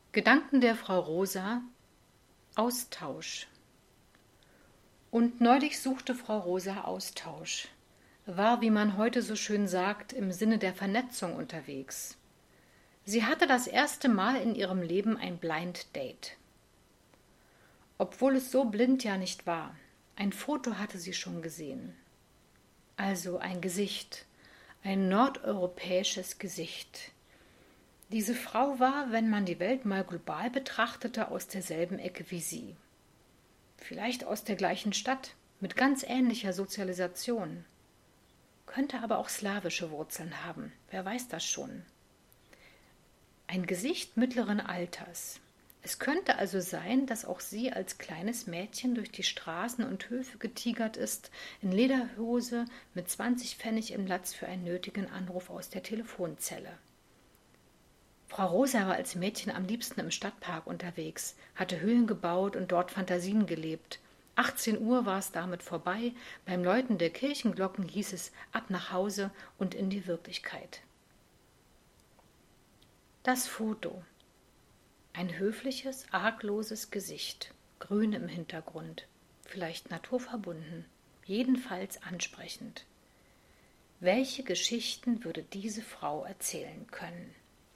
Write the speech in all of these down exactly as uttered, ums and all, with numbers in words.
Gedanken der Frau Rosa. Austausch. Und neulich suchte Frau Rosa Austausch, war, wie man heute so schön sagt, im Sinne der Vernetzung unterwegs. Sie hatte das erste Mal in ihrem Leben ein Blind Date. Obwohl es so blind ja nicht war, ein Foto hatte sie schon gesehen. Also ein Gesicht, ein nordeuropäisches Gesicht. Diese Frau war, wenn man die Welt mal global betrachtete, aus derselben Ecke wie sie. Vielleicht aus der gleichen Stadt, mit ganz ähnlicher Sozialisation. Könnte aber auch slawische Wurzeln haben, wer weiß das schon. Ein Gesicht mittleren Alters. Es könnte also sein, dass auch sie als kleines Mädchen durch die Straßen und Höfe getigert ist, in Lederhose mit zwanzig Pfennig im Latz für einen nötigen Anruf aus der Telefonzelle. Frau Rosa war als Mädchen am liebsten im Stadtpark unterwegs, hatte Höhlen gebaut und dort Fantasien gelebt. achtzehn Uhr war es damit vorbei, beim Läuten der Kirchenglocken hieß es ab nach Hause und in die Wirklichkeit. Das Foto. Ein höfliches, argloses Gesicht, grün im Hintergrund, vielleicht naturverbunden, jedenfalls ansprechend. Welche Geschichten würde diese Frau erzählen können?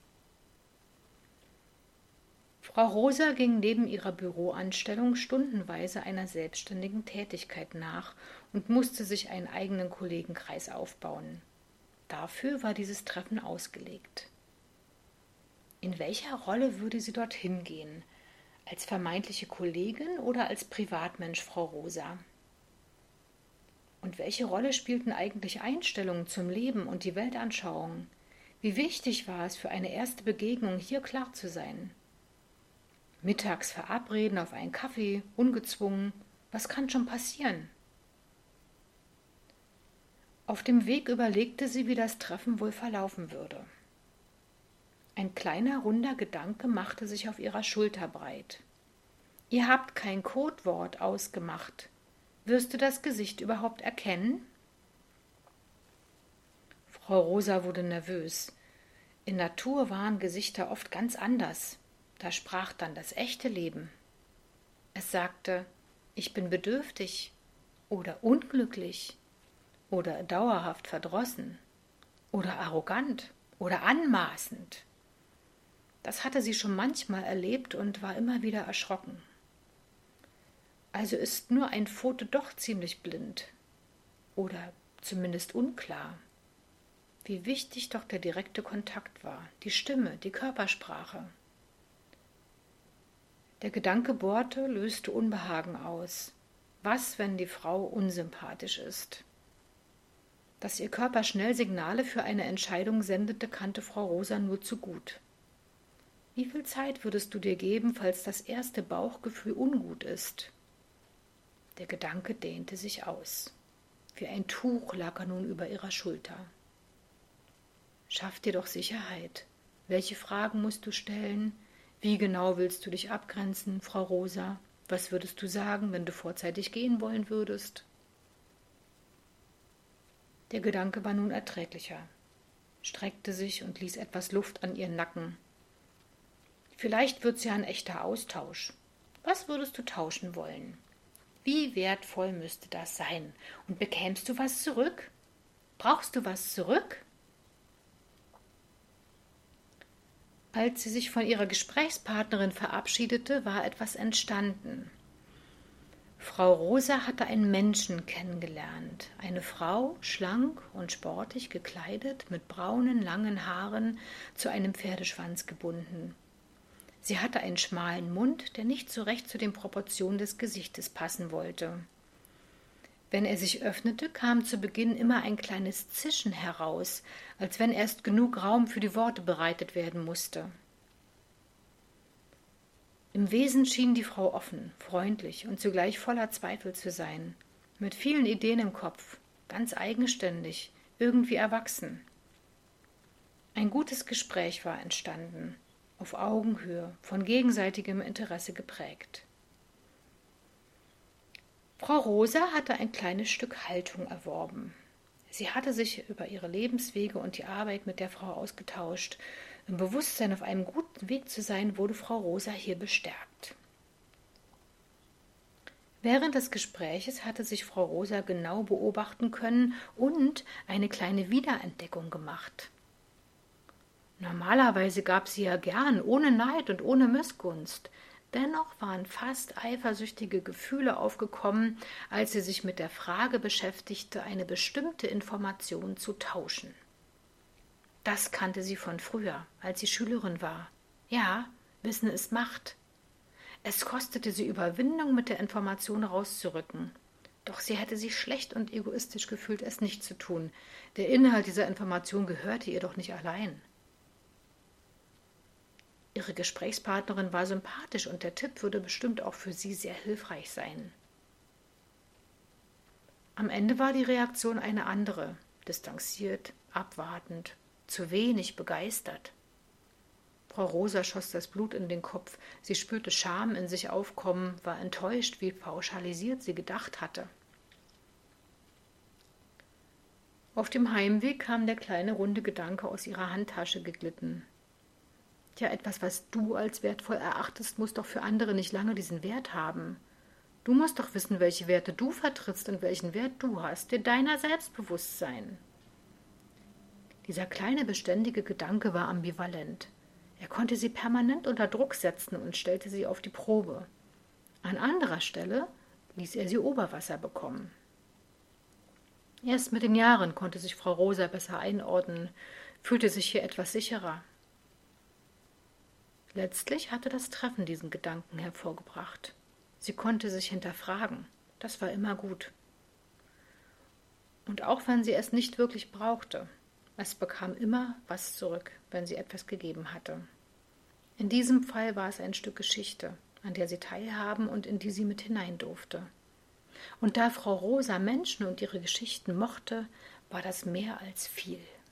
Frau Rosa ging neben ihrer Büroanstellung stundenweise einer selbstständigen Tätigkeit nach und musste sich einen eigenen Kollegenkreis aufbauen. Dafür war dieses Treffen ausgelegt. In welcher Rolle würde sie dorthin gehen? Als vermeintliche Kollegin oder als Privatmensch, Frau Rosa? Und welche Rolle spielten eigentlich Einstellungen zum Leben und die Weltanschauung? Wie wichtig war es für eine erste Begegnung, hier klar zu sein? Mittags verabreden auf einen Kaffee, ungezwungen. Was kann schon passieren? Auf dem Weg überlegte sie, wie das Treffen wohl verlaufen würde. Ein kleiner, runder Gedanke machte sich auf ihrer Schulter breit. Ihr habt kein Codewort ausgemacht. Wirst du das Gesicht überhaupt erkennen? Frau Rosa wurde nervös. In Natur waren Gesichter oft ganz anders. Da sprach dann das echte Leben. Es sagte, ich bin bedürftig oder unglücklich oder dauerhaft verdrossen oder arrogant oder anmaßend. Das hatte sie schon manchmal erlebt und war immer wieder erschrocken. Also ist nur ein Foto doch ziemlich blind oder zumindest unklar. Wie wichtig doch der direkte Kontakt war, die Stimme, die Körpersprache. Der Gedanke bohrte, löste Unbehagen aus. Was, wenn die Frau unsympathisch ist? Dass ihr Körper schnell Signale für eine Entscheidung sendete, kannte Frau Rosa nur zu gut. Wie viel Zeit würdest du dir geben, falls das erste Bauchgefühl ungut ist? Der Gedanke dehnte sich aus. Wie ein Tuch lag er nun über ihrer Schulter. Schaff dir doch Sicherheit. Welche Fragen musst du stellen? Wie genau willst du dich abgrenzen, Frau Rosa? Was würdest du sagen, wenn du vorzeitig gehen wollen würdest? Der Gedanke war nun erträglicher, streckte sich und ließ etwas Luft an ihren Nacken. Vielleicht wird's ja ein echter Austausch. Was würdest du tauschen wollen? Wie wertvoll müsste das sein? Und bekämst du was zurück? Brauchst du was zurück? Als sie sich von ihrer Gesprächspartnerin verabschiedete, war etwas entstanden. Frau Rosa hatte einen Menschen kennengelernt. Eine Frau, schlank und sportlich gekleidet, mit braunen, langen Haaren zu einem Pferdeschwanz gebunden. Sie hatte einen schmalen Mund, der nicht so recht zu den Proportionen des Gesichtes passen wollte. Wenn er sich öffnete, kam zu Beginn immer ein kleines Zischen heraus, als wenn erst genug Raum für die Worte bereitet werden musste. Im Wesen schien die Frau offen, freundlich und zugleich voller Zweifel zu sein, mit vielen Ideen im Kopf, ganz eigenständig, irgendwie erwachsen. Ein gutes Gespräch war entstanden, auf Augenhöhe, von gegenseitigem Interesse geprägt. Frau Rosa hatte ein kleines Stück Haltung erworben. Sie hatte sich über ihre Lebenswege und die Arbeit mit der Frau ausgetauscht, Im Bewusstsein, auf einem guten Weg zu sein, wurde Frau Rosa hier bestärkt. Während des Gespräches hatte sich Frau Rosa genau beobachten können und eine kleine Wiederentdeckung gemacht. Normalerweise gab sie ja gern, ohne Neid und ohne Missgunst. Dennoch waren fast eifersüchtige Gefühle aufgekommen, als sie sich mit der Frage beschäftigte, eine bestimmte Information zu tauschen. Das kannte sie von früher, als sie Schülerin war. Ja, Wissen ist Macht. Es kostete sie Überwindung, mit der Information rauszurücken. Doch sie hätte sich schlecht und egoistisch gefühlt, es nicht zu tun. Der Inhalt dieser Information gehörte ihr doch nicht allein. Ihre Gesprächspartnerin war sympathisch und der Tipp würde bestimmt auch für sie sehr hilfreich sein. Am Ende war die Reaktion eine andere, distanziert, abwartend, zu wenig begeistert. Frau Rosa schoss das Blut in den Kopf, sie spürte Scham in sich aufkommen, war enttäuscht, wie pauschalisiert sie gedacht hatte. Auf dem Heimweg kam der kleine runde Gedanke aus ihrer Handtasche geglitten. Ja, etwas, was du als wertvoll erachtest, muss doch für andere nicht lange diesen Wert haben. Du musst doch wissen, welche Werte du vertrittst und welchen Wert du hast, dir deiner selbst bewusst sein. Dieser kleine, beständige Gedanke war ambivalent. Er konnte sie permanent unter Druck setzen und stellte sie auf die Probe. An anderer Stelle ließ er sie Oberwasser bekommen. Erst mit den Jahren konnte sich Frau Rosa besser einordnen, fühlte sich hier etwas sicherer. Letztlich hatte das Treffen diesen Gedanken hervorgebracht. Sie konnte sich hinterfragen. Das war immer gut. Und auch wenn sie es nicht wirklich brauchte, es bekam immer was zurück, wenn sie etwas gegeben hatte. In diesem Fall war es ein Stück Geschichte, an der sie teilhaben und in die sie mit hinein durfte. Und da Frau Rosa Menschen und ihre Geschichten mochte, war das mehr als viel.